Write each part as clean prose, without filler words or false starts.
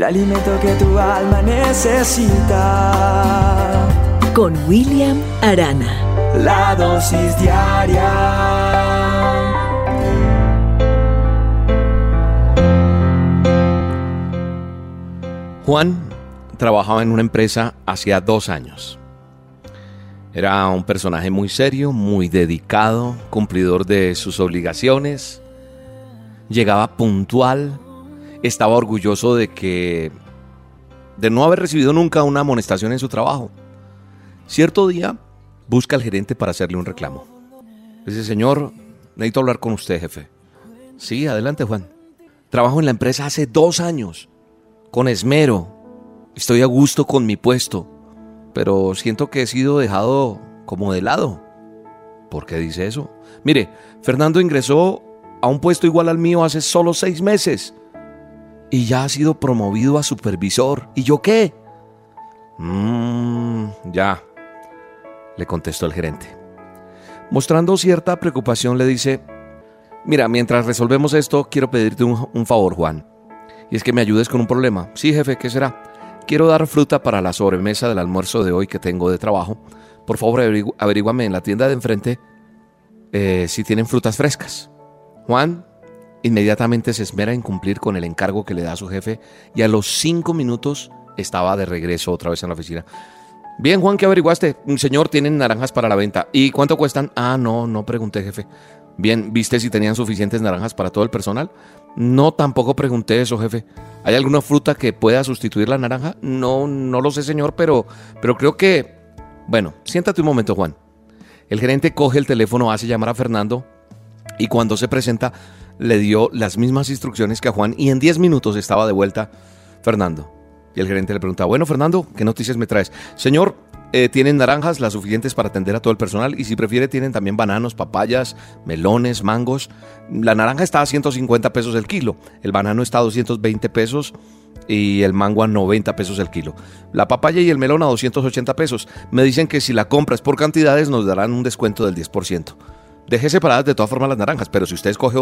el alimento que tu alma necesita. Con William Arana. La dosis diaria. Juan trabajaba en una empresa hacía 2 años. Era un personaje muy serio, muy dedicado, cumplidor de sus obligaciones. Llegaba puntual, estaba orgulloso de no haber recibido nunca una amonestación en su trabajo. Cierto día busca al gerente para hacerle un reclamo. Dice: señor, necesito hablar con usted, jefe. Sí, adelante, Juan. Trabajo en la empresa hace 2 años, con esmero. Estoy a gusto con mi puesto, pero siento que he sido dejado como de lado. ¿Por qué dice eso? Mire, Fernando ingresó a un puesto igual al mío hace solo 6 meses y ya ha sido promovido a supervisor. ¿Y yo qué? Ya, le contestó el gerente. Mostrando cierta preocupación, le dice: mira, mientras resolvemos esto, quiero pedirte un favor, Juan. Y es que me ayudes con un problema. Sí, jefe, ¿qué será? Quiero dar fruta para la sobremesa del almuerzo de hoy que tengo de trabajo. Por favor, averíguame en la tienda de enfrente si tienen frutas frescas. Juan inmediatamente se esmera en cumplir con el encargo que le da a su jefe y a los 5 minutos estaba de regreso otra vez en la oficina. Bien, Juan, ¿qué averiguaste? Señor, tienen naranjas para la venta. ¿Y cuánto cuestan? No pregunté, jefe. Bien, ¿viste si tenían suficientes naranjas para todo el personal? No, tampoco pregunté eso, jefe. ¿Hay alguna fruta que pueda sustituir la naranja? No lo sé, señor, pero creo que... Bueno, siéntate un momento, Juan. El gerente coge el teléfono, hace llamar a Fernando y cuando se presenta le dio las mismas instrucciones que a Juan y en 10 minutos estaba de vuelta Fernando. Y el gerente le pregunta: bueno, Fernando, ¿qué noticias me traes? Señor, tienen naranjas las suficientes para atender a todo el personal y si prefiere tienen también bananos, papayas, melones, mangos. La naranja está a 150 pesos el kilo, el banano está a 220 pesos y el mango a 90 pesos el kilo. La papaya y el melón a 280 pesos. Me dicen que si la compras por cantidades nos darán un descuento del 10%. Deje separadas de todas formas las naranjas, pero si usted escoge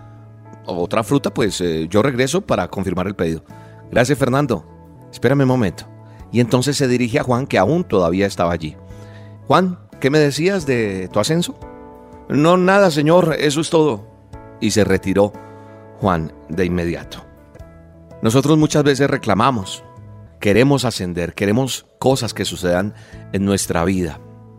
otra fruta, pues yo regreso para confirmar el pedido. Gracias, Fernando. Espérame un momento. Y entonces se dirige a Juan, que aún todavía estaba allí. Juan, ¿qué me decías de tu ascenso? No, nada, señor, eso es todo. Y se retiró Juan de inmediato. Nosotros muchas veces reclamamos, queremos ascender, queremos cosas que sucedan en nuestra vida.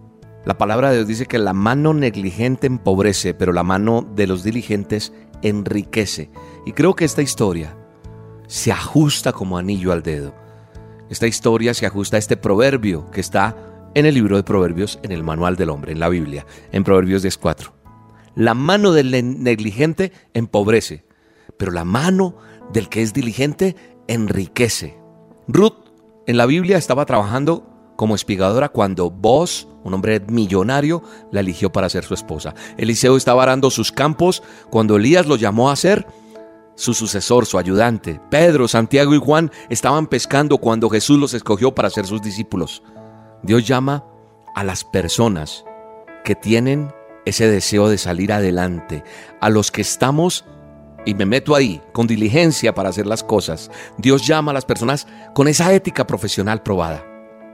La palabra de Dios dice que la mano negligente empobrece, pero la mano de los diligentes enriquece. Y creo que esta historia se ajusta como anillo al dedo. Esta historia se ajusta a este proverbio que está en el libro de Proverbios, en el manual del hombre, en la Biblia, en Proverbios 10:4. La mano del negligente empobrece, pero la mano del que es diligente enriquece. Ruth en la Biblia estaba trabajando como espigadora cuando Boaz, un hombre millonario, la eligió para ser su esposa. Eliseo estaba arando sus campos cuando Elías lo llamó a ser su sucesor, su ayudante. Pedro, Santiago y Juan estaban pescando cuando Jesús los escogió para ser sus discípulos. Dios llama a las personas que tienen ese deseo de salir adelante, a los que estamos, y me meto ahí, con diligencia para hacer las cosas. Dios llama a las personas con esa ética profesional probada.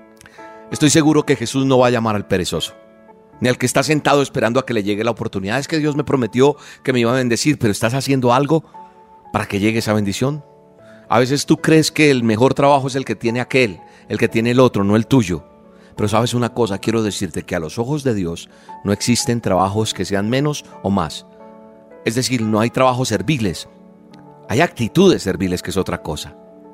Estoy seguro que Jesús no va a llamar al perezoso, ni al que está sentado esperando a que le llegue la oportunidad. Es que Dios me prometió que me iba a bendecir, pero ¿estás haciendo algo para que llegue esa bendición? A veces tú crees que el mejor trabajo es el que tiene aquel, el que tiene el otro, no el tuyo. Pero sabes una cosa, quiero decirte que a los ojos de Dios no existen trabajos que sean menos o más. Es decir, no hay trabajos serviles, hay actitudes serviles, que es otra cosa.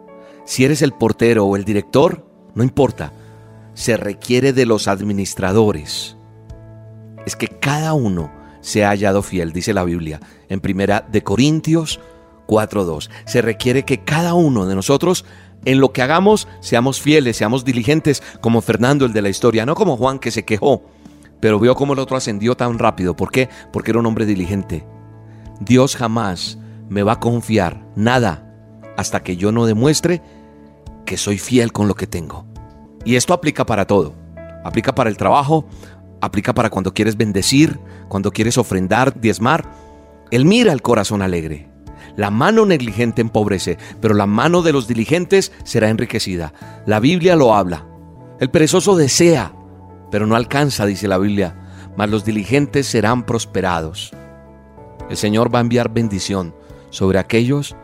Si eres el portero o el director, no importa, se requiere de los administradores. Es que cada uno se ha hallado fiel, dice la Biblia en 1 Corintios 4:2. Se requiere que cada uno de nosotros, en lo que hagamos, seamos fieles, seamos diligentes, como Fernando, el de la historia, no como Juan, que se quejó, pero vio cómo el otro ascendió tan rápido. ¿Por qué? Porque era un hombre diligente. Dios jamás me va a confiar nada hasta que yo no demuestre que soy fiel con lo que tengo. Y esto aplica para todo. Aplica para el trabajo, aplica para cuando quieres bendecir, cuando quieres ofrendar, diezmar. Él mira el corazón alegre. La mano negligente empobrece, pero la mano de los diligentes será enriquecida. La Biblia lo habla. El perezoso desea, pero no alcanza, dice la Biblia, mas los diligentes serán prosperados. El Señor va a enviar bendición sobre aquellos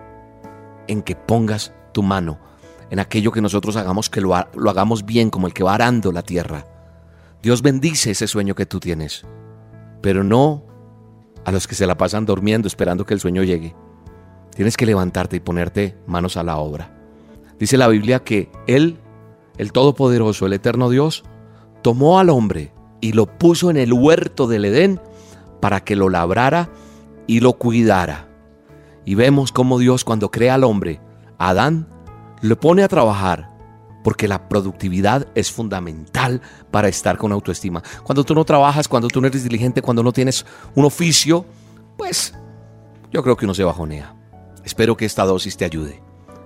en que pongas tu mano, en aquello que nosotros hagamos, que lo hagamos bien, como el que va arando la tierra. Dios bendice ese sueño que tú tienes, pero no a los que se la pasan durmiendo esperando que el sueño llegue. Tienes que levantarte y ponerte manos a la obra. Dice la Biblia que Él, el Todopoderoso, el Eterno Dios, tomó al hombre y lo puso en el huerto del Edén para que lo labrara y lo cuidara. Y vemos cómo Dios, cuando crea al hombre, a Adán, lo pone a trabajar, porque la productividad es fundamental para estar con autoestima. Cuando tú no trabajas, cuando tú no eres diligente, cuando no tienes un oficio, pues yo creo que uno se bajonea. Espero que esta dosis te ayude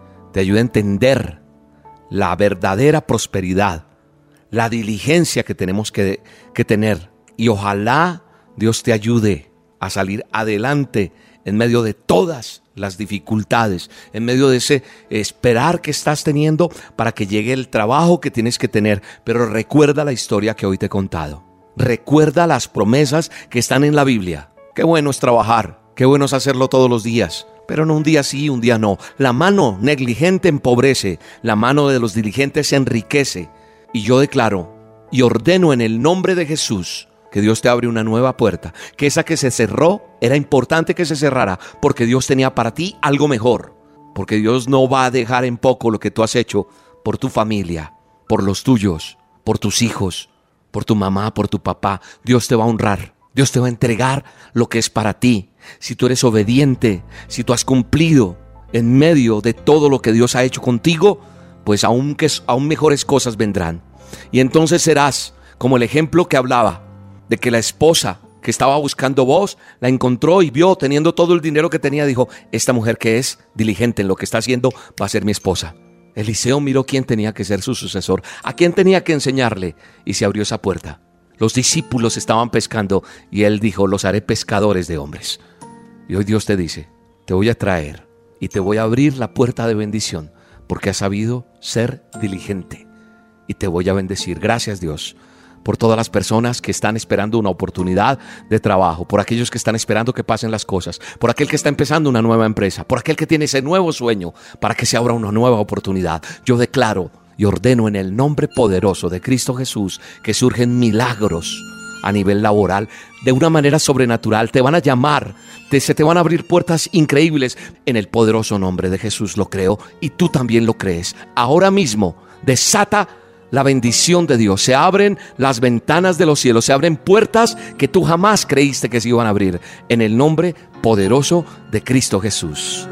a entender la verdadera prosperidad, la diligencia que tenemos que tener, y ojalá Dios te ayude a salir adelante en medio de todas las dificultades, en medio de ese esperar que estás teniendo para que llegue el trabajo que tienes que tener. Pero recuerda la historia que hoy te he contado. Recuerda las promesas que están en la Biblia. Qué bueno es trabajar, qué bueno es hacerlo todos los días, pero no un día sí, un día no. La mano negligente empobrece, la mano de los diligentes se enriquece. Y yo declaro y ordeno en el nombre de Jesús que Dios te abre una nueva puerta, que esa que se cerró era importante que se cerrara, porque Dios tenía para ti algo mejor, porque Dios no va a dejar en poco lo que tú has hecho por tu familia, por los tuyos, por tus hijos, por tu mamá, por tu papá. Dios te va a honrar, Dios te va a entregar lo que es para ti. Si tú eres obediente, si tú has cumplido en medio de todo lo que Dios ha hecho contigo, pues aún mejores cosas vendrán. Y entonces serás como el ejemplo que hablaba, de que la esposa que estaba buscando voz la encontró y vio, teniendo todo el dinero que tenía, dijo: esta mujer que es diligente en lo que está haciendo va a ser mi esposa. Eliseo miró quién tenía que ser su sucesor, a quién tenía que enseñarle, y se abrió esa puerta. Los discípulos estaban pescando y él dijo: los haré pescadores de hombres. Y hoy Dios te dice: te voy a traer y te voy a abrir la puerta de bendición, porque has sabido ser diligente, y te voy a bendecir. Gracias, Dios, por todas las personas que están esperando una oportunidad de trabajo, por aquellos que están esperando que pasen las cosas, por aquel que está empezando una nueva empresa, por aquel que tiene ese nuevo sueño para que se abra una nueva oportunidad. Yo declaro y ordeno en el nombre poderoso de Cristo Jesús que surgen milagros a nivel laboral de una manera sobrenatural. Te van a llamar, se te van a abrir puertas increíbles. En el poderoso nombre de Jesús lo creo, y tú también lo crees. Ahora mismo desata la bendición de Dios. Se abren las ventanas de los cielos, se abren puertas que tú jamás creíste que se iban a abrir, en el nombre poderoso de Cristo Jesús.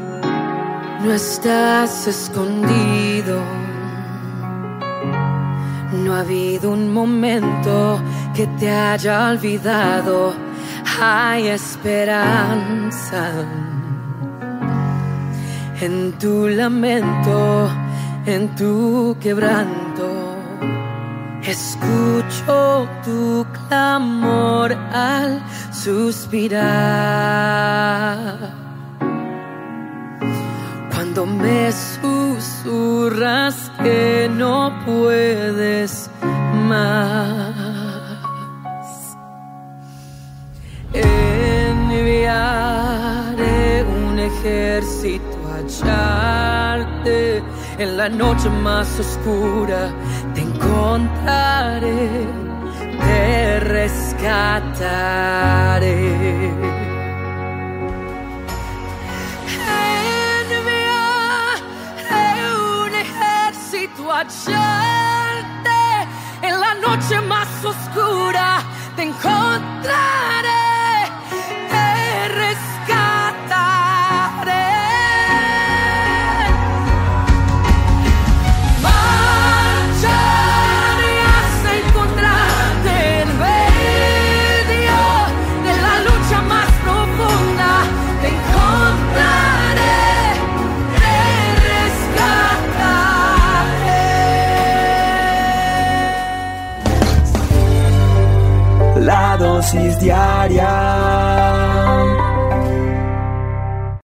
No estás escondido, no ha habido un momento que te haya olvidado. Hay esperanza en tu lamento, en tu quebranto. Escucho tu clamor al suspirar. Cuando me susurras que no puedes más, enviaré un ejército a hallarte. En la noche más oscura te encontraré, te rescataré. Enviaré un ejército a hallarte. En la noche más oscura te encontraré, te rescataré. La dosis diaria